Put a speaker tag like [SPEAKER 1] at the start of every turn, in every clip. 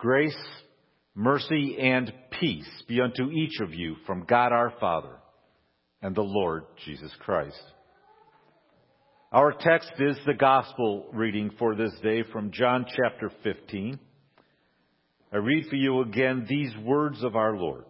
[SPEAKER 1] Grace, mercy, and peace be unto each of you from God our Father and the Lord Jesus Christ. Our text is the gospel reading for this day from John chapter 15. I read for you again these words of our Lord.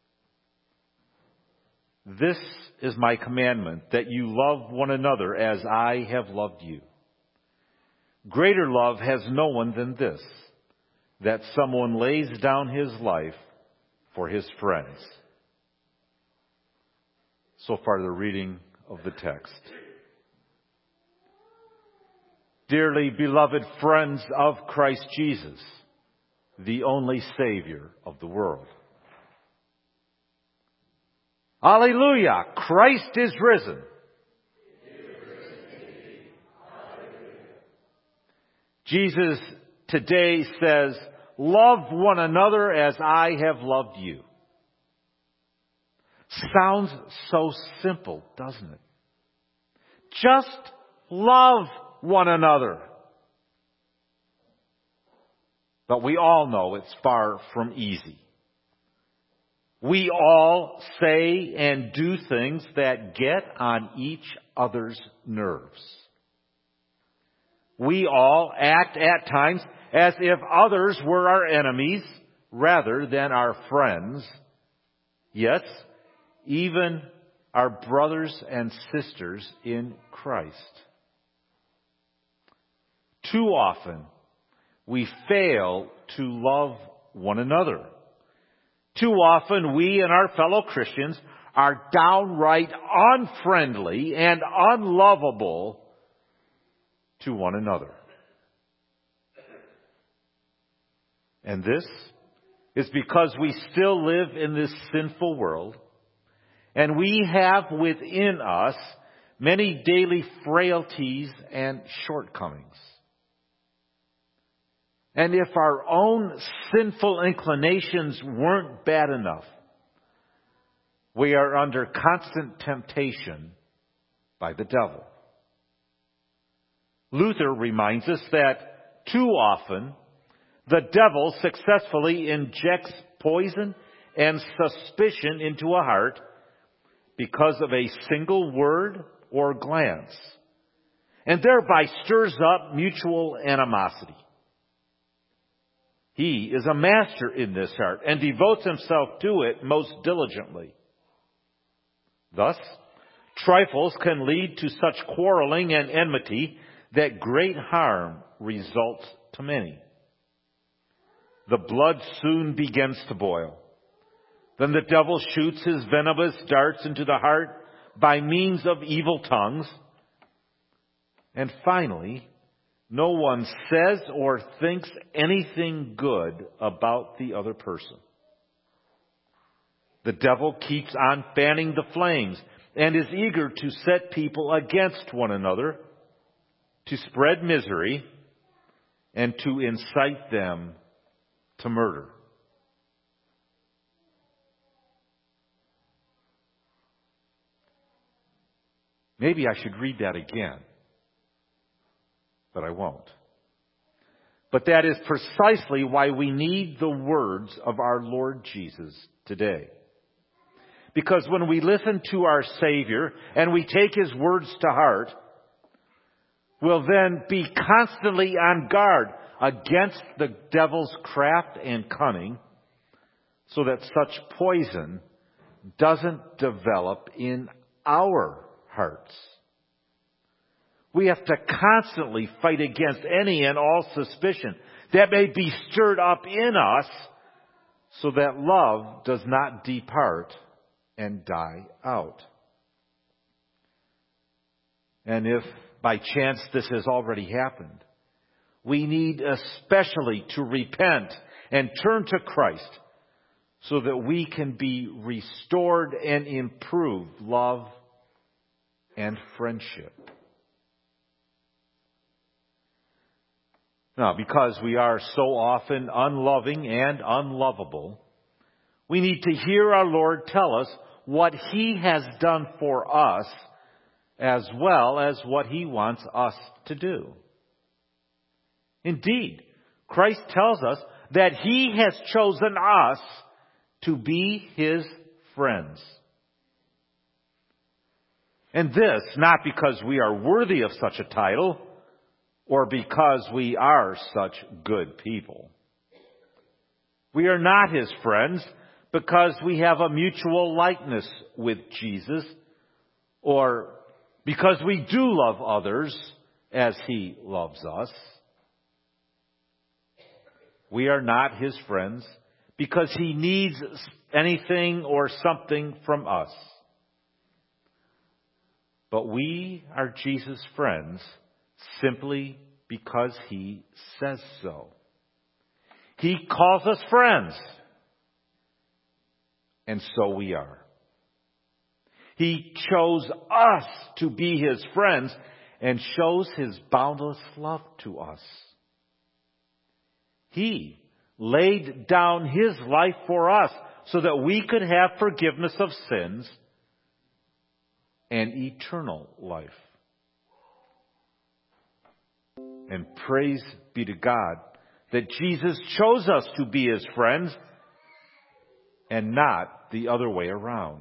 [SPEAKER 1] This is my commandment, that you love one another as I have loved you. Greater love has no one than this, that someone lays down his life for his friends. So far, the reading of the text. Dearly beloved friends of Christ Jesus, the only Savior of the world. Alleluia! Christ is risen. Jesus today says, love one another as I have loved you. Sounds so simple, doesn't it? Just love one another. But we all know it's far from easy. We all say and do things that get on each other's nerves. We all act at times as if others were our enemies rather than our friends. Yes, even our brothers and sisters in Christ. Too often, we fail to love one another. Too often, we and our fellow Christians are downright unfriendly and unlovable to one another. And this is because we still live in this sinful world, and we have within us many daily frailties and shortcomings. And if our own sinful inclinations weren't bad enough, we are under constant temptation by the devil. Luther reminds us that too often the devil successfully injects poison and suspicion into a heart because of a single word or glance, and thereby stirs up mutual animosity. He is a master in this art and devotes himself to it most diligently. Thus, trifles can lead to such quarreling and enmity that great harm results to many. The blood soon begins to boil. Then the devil shoots his venomous darts into the heart by means of evil tongues. And finally, no one says or thinks anything good about the other person. The devil keeps on fanning the flames and is eager to set people against one another, to spread misery, and to incite them to murder. Maybe I should read that again, but I won't. But that is precisely why we need the words of our Lord Jesus today. Because when we listen to our Savior and we take His words to heart, we'll then be constantly on guard against the devil's craft and cunning, so that such poison doesn't develop in our hearts. We have to constantly fight against any and all suspicion that may be stirred up in us, so that love does not depart and die out. And if by chance this has already happened, we need especially to repent and turn to Christ so that we can be restored and improve love and friendship. Now, because we are so often unloving and unlovable, we need to hear our Lord tell us what He has done for us as well as what He wants us to do. Indeed, Christ tells us that He has chosen us to be His friends. And this, not because we are worthy of such a title, or because we are such good people. We are not His friends because we have a mutual likeness with Jesus, or because we do love others as He loves us. We are not His friends because He needs anything or something from us. But we are Jesus' friends simply because He says so. He calls us friends, and so we are. He chose us to be His friends and shows His boundless love to us. He laid down His life for us so that we could have forgiveness of sins and eternal life. And praise be to God that Jesus chose us to be His friends and not the other way around.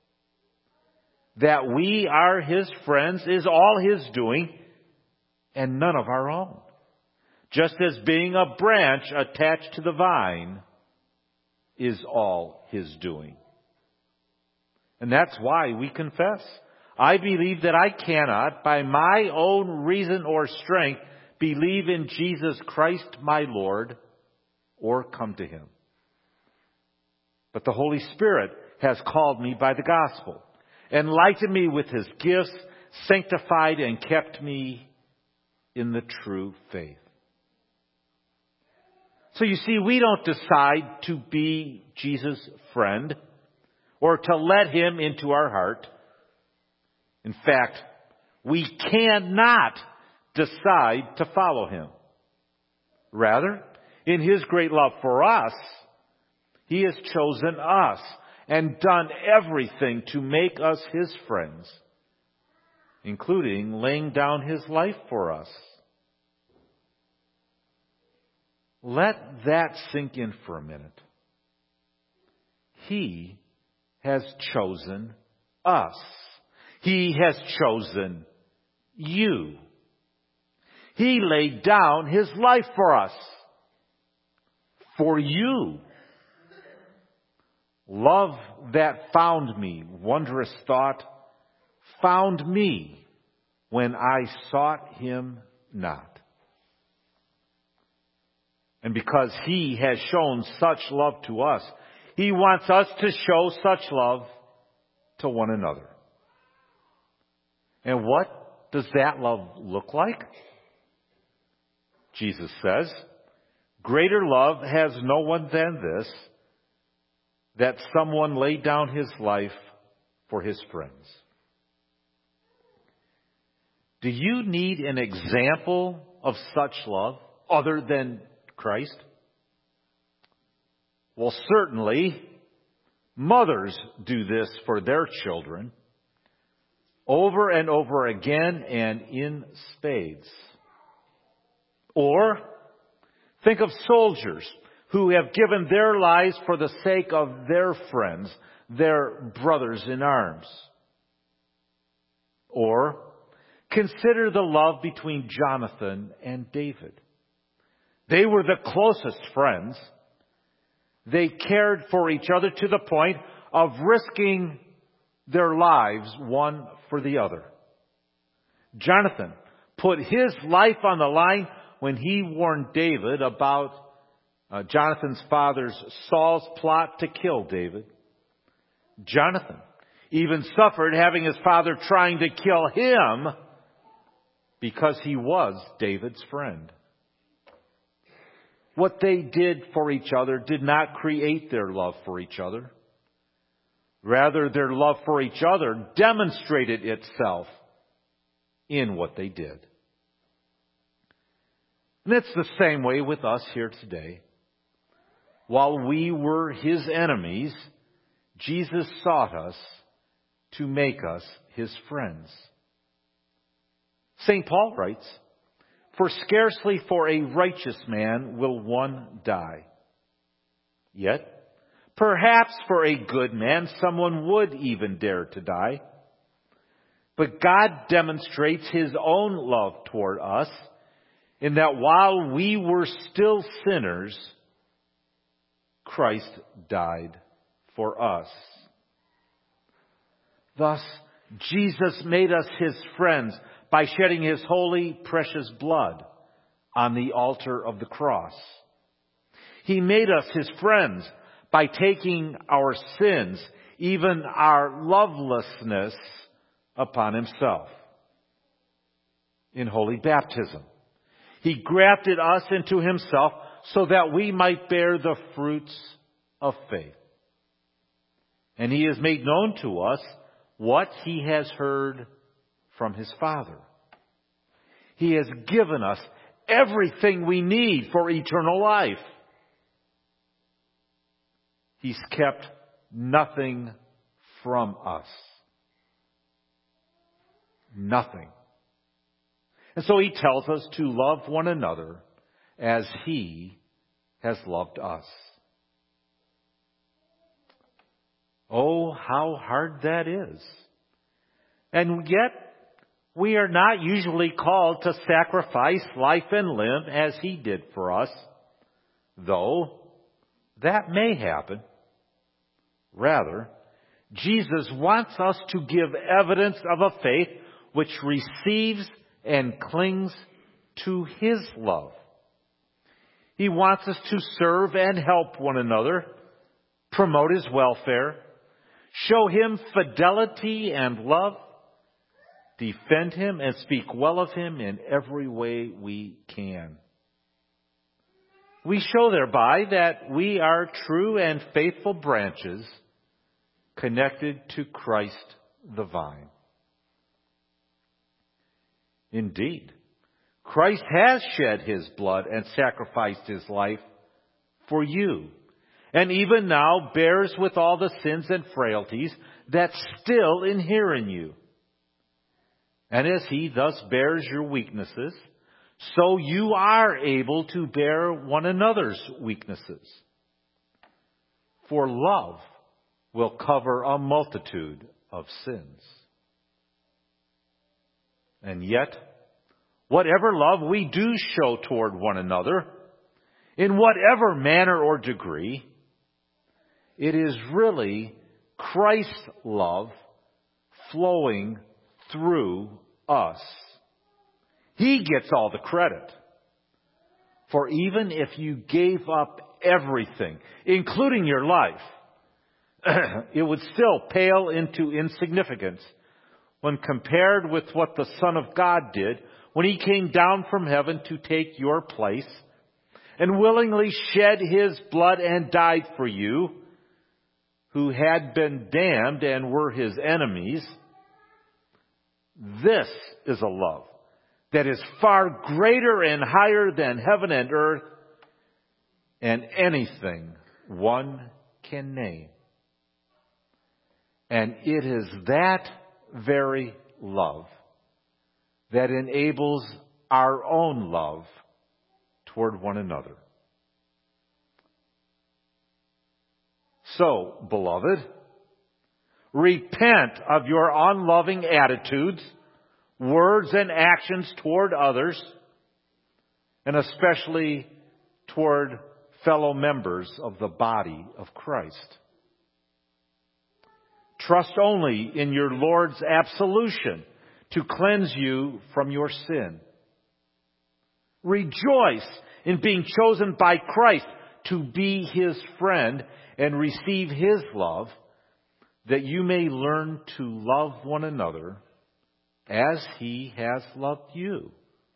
[SPEAKER 1] That we are His friends is all His doing and none of our own. Just as being a branch attached to the vine is all His doing. And that's why we confess. I believe that I cannot, by my own reason or strength, believe in Jesus Christ my Lord or come to Him. But the Holy Spirit has called me by the gospel, enlightened me with His gifts, sanctified and kept me in the true faith. So you see, we don't decide to be Jesus' friend or to let Him into our heart. In fact, we cannot decide to follow Him. Rather, in His great love for us, He has chosen us and done everything to make us His friends, including laying down His life for us. Let that sink in for a minute. He has chosen us. He has chosen you. He laid down His life for us. For you. Love that found me, wondrous thought, found me when I sought Him not. And because He has shown such love to us, He wants us to show such love to one another. And what does that love look like? Jesus says, greater love has no one than this, that someone laid down his life for his friends. Do you need an example of such love other than Christ? Well, certainly, mothers do this for their children over and over again and in spades. Or think of soldiers who have given their lives for the sake of their friends, their brothers in arms. Or consider the love between Jonathan and David. They were the closest friends. They cared for each other to the point of risking their lives one for the other. Jonathan put his life on the line when he warned David about Jonathan's father's Saul's plot to kill David. Jonathan even suffered having his father trying to kill him because he was David's friend. What they did for each other did not create their love for each other. Rather, their love for each other demonstrated itself in what they did. And it's the same way with us here today. While we were His enemies, Jesus sought us to make us His friends. St. Paul writes, For scarcely for a righteous man will one die. Yet, perhaps for a good man someone would even dare to die. But God demonstrates His own love toward us in that while we were still sinners, Christ died for us. Thus, Jesus made us His friends by shedding His holy, precious blood on the altar of the cross. He made us His friends by taking our sins, even our lovelessness, upon Himself. In holy baptism, He grafted us into Himself so that we might bear the fruits of faith. And He has made known to us what He has heard from His Father. He has given us everything we need for eternal life. He's kept nothing from us. Nothing. And so He tells us to love one another as He has loved us. Oh, how hard that is. And yet, we are not usually called to sacrifice life and limb as He did for us, though that may happen. Rather, Jesus wants us to give evidence of a faith which receives and clings to His love. He wants us to serve and help one another, promote His welfare, show Him fidelity and love, defend Him and speak well of Him in every way we can. We show thereby that we are true and faithful branches connected to Christ the vine. Indeed, Christ has shed His blood and sacrificed His life for you, and even now bears with all the sins and frailties that still inhere in you. And as He thus bears your weaknesses, so you are able to bear one another's weaknesses. For love will cover a multitude of sins. And yet, whatever love we do show toward one another, in whatever manner or degree, it is really Christ's love flowing through us. He gets all the credit. For even if you gave up everything, including your life, it would still pale into insignificance when compared with what the Son of God did when He came down from heaven to take your place and willingly shed His blood and died for you, who had been damned and were His enemies. This is a love that is far greater and higher than heaven and earth and anything one can name. And it is that very love that enables our own love toward one another. So, beloved, repent of your unloving attitudes, words, and actions toward others, and especially toward fellow members of the body of Christ. Trust only in your Lord's absolution to cleanse you from your sin. Rejoice in being chosen by Christ to be His friend and receive His love, that you may learn to love one another as He has loved you.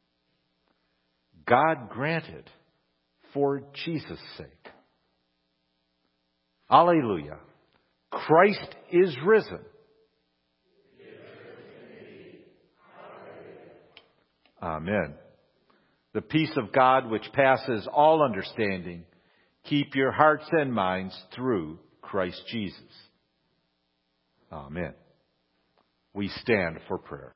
[SPEAKER 1] God grant it for Jesus' sake. Alleluia. Christ is risen. Amen. The peace of God, which passes all understanding, keep your hearts and minds through Christ Jesus. Amen. We stand for prayer.